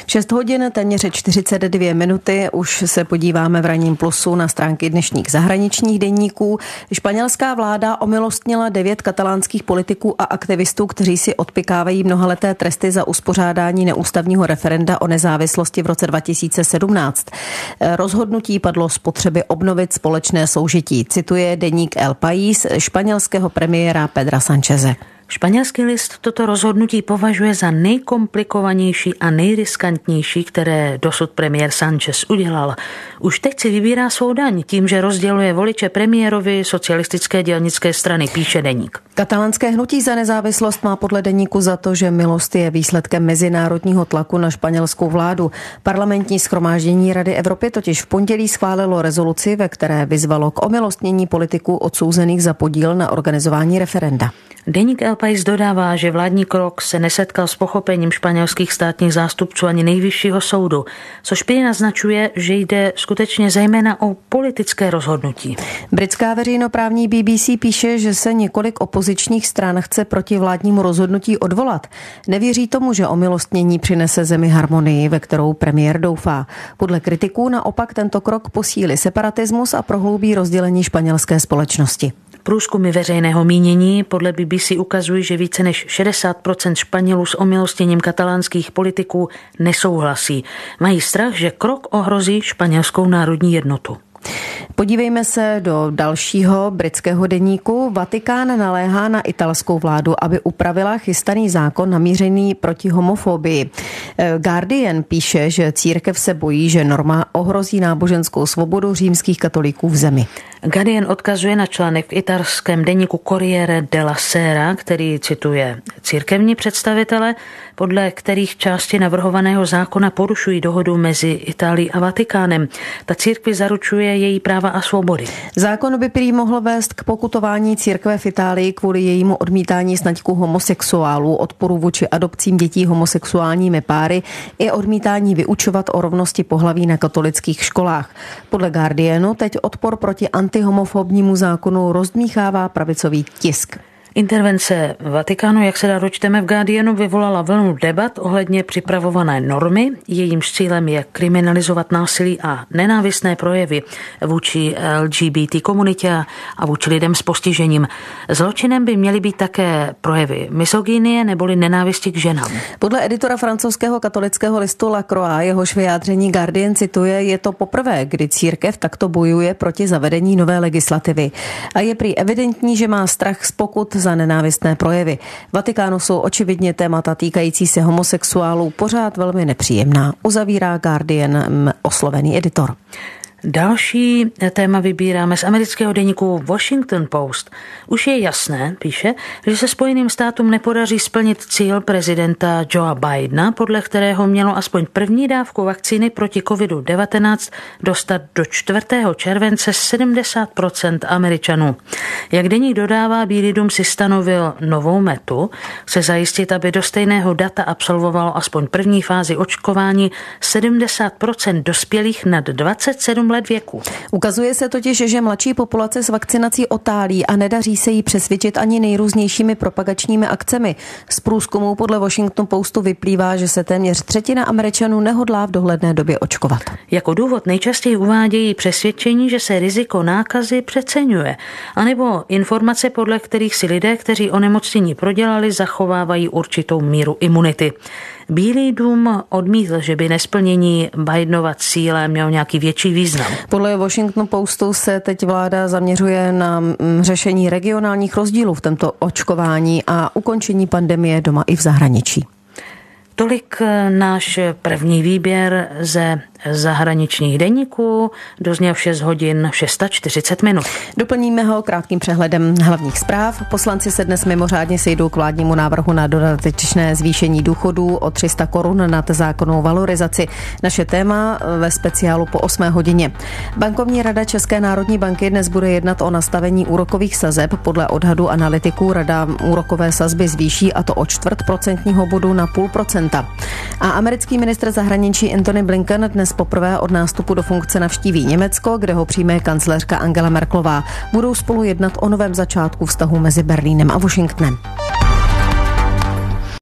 6 hodin, téměř 42 minuty, už se podíváme v ranním plusu na stránky dnešních zahraničních deníků. Španělská vláda omilostnila 9 katalánských politiků a aktivistů, kteří si odpikávají mnohaleté tresty za uspořádání neústavního referenda o nezávislosti v roce 2017. Rozhodnutí padlo z potřeby obnovit společné soužití, cituje deník El País španělského premiéra Pedra Sáncheze. Španělský list toto rozhodnutí považuje za nejkomplikovanější a nejriskantnější, které dosud premiér Sánchez udělal. Už teď si vybírá svou daň tím, že rozděluje voliče premiérovi socialistické dělnické strany, píše deník. Katalánské hnutí za nezávislost má podle deníku za to, že milost je výsledkem mezinárodního tlaku na španělskou vládu. Parlamentní shromáždění Rady Evropy totiž v pondělí schválilo rezoluci, ve které vyzvalo k omilostnění politiků odsouzených za podíl na organizování referenda. Deník El País dodává, že vládní krok se nesetkal s pochopením španělských státních zástupců ani nejvyššího soudu, což prý naznačuje, že jde skutečně zejména o politické rozhodnutí. Britská veřejnoprávní BBC píše, že se několik opozičních stran chce proti vládnímu rozhodnutí odvolat. Nevěří tomu, že omilostnění přinese zemi harmonii, ve kterou premiér doufá. Podle kritiků naopak tento krok posílí separatismus a prohloubí rozdělení španělské společnosti. Průzkumy veřejného mínění podle BBC ukazují, že více než 60% Španělů s omilostněním katalánských politiků nesouhlasí. Mají strach, že krok ohrozí španělskou národní jednotu. Podívejme se do dalšího britského deníku. Vatikán naléhá na italskou vládu, aby upravila chystaný zákon namířený proti homofobii. Guardian píše, že církev se bojí, že norma ohrozí náboženskou svobodu římských katolíků v zemi. Guardian odkazuje na článek v italském deníku Corriere della Sera, který cituje církevní představitele, podle kterých části navrhovaného zákona porušují dohodu mezi Itálií a Vatikánem. Ta církvi zaručuje její práva a svobody. Zákon by prý mohl vést k pokutování církve v Itálii kvůli jejímu odmítání sňatků homosexuálů, odporu vůči adopcím dětí homosexuálními páry i odmítání vyučovat o rovnosti pohlaví na katolických školách. Podle Guardianu teď odpor proti antihomofobnímu zákonu rozdmíchává pravicový tisk. Intervence Vatikánu, jak se dočteme v Guardianu, vyvolala vlnu debat ohledně připravované normy. Jejímž cílem je kriminalizovat násilí a nenávistné projevy vůči LGBT komunitě a vůči lidem s postižením. Zločinem by měly být také projevy misogynie neboli nenávisti k ženám. Podle editora francouzského katolického listu La Croix, jehož vyjádření Guardian cituje, je to poprvé, kdy církev takto bojuje proti zavedení nové legislativy. A je prý evidentní, že má strach z pokut za nenávistné projevy. Vatikánu jsou očividně témata týkající se homosexuálů pořád velmi nepříjemná, uzavírá Guardian oslovený editor. Další téma vybíráme z amerického deníku Washington Post. Už je jasné, píše, že se Spojeným státům nepodaří splnit cíl prezidenta Joea Bidena, podle kterého mělo aspoň první dávku vakcíny proti COVID-19 dostat do 4. července 70% Američanů. Jak deník dodává, Bílý dům si stanovil novou metu, chce zajistit, aby do stejného data absolvovalo aspoň první fázi očkování 70% dospělých nad 27 let věku. Ukazuje se totiž, že mladší populace s vakcinací otálí a nedaří se jí přesvědčit ani nejrůznějšími propagačními akcemi. Z průzkumu podle Washington Postu vyplývá, že se téměř třetina Američanů nehodlá v dohledné době očkovat. Jako důvod nejčastěji uvádějí přesvědčení, že se riziko nákazy přeceňuje, anebo informace, podle kterých si lidé, kteří onemocnění prodělali, zachovávají určitou míru imunity. Bílý dům odmítl, že by nesplnění Bidenova cíle mělo nějaký větší význam. Podle Washington Postu se teď vláda zaměřuje na řešení regionálních rozdílů v tomto očkování a ukončení pandemie doma i v zahraničí. Tolik náš první výběr ze zahraničních deníků. Dozněl v 6 hodin 640 minut. Doplníme ho krátkým přehledem hlavních zpráv. Poslanci se dnes mimořádně sejdou k vládnímu návrhu na dodatečné zvýšení důchodů o 300 korun nad zákonnou valorizaci. Naše téma ve speciálu po 8 hodině. Bankovní rada České národní banky dnes bude jednat o nastavení úrokových sazeb. Podle odhadu analytiků rada úrokové sazby zvýší, a to o 0,25% bodu na 0,5%. A americký ministr zahraničí Antony Blinken dnes poprvé od nástupu do funkce navštíví Německo, kde ho přijme kancléřka Angela Merkelová. Budou spolu jednat o novém začátku vztahu mezi Berlínem a Washingtonem.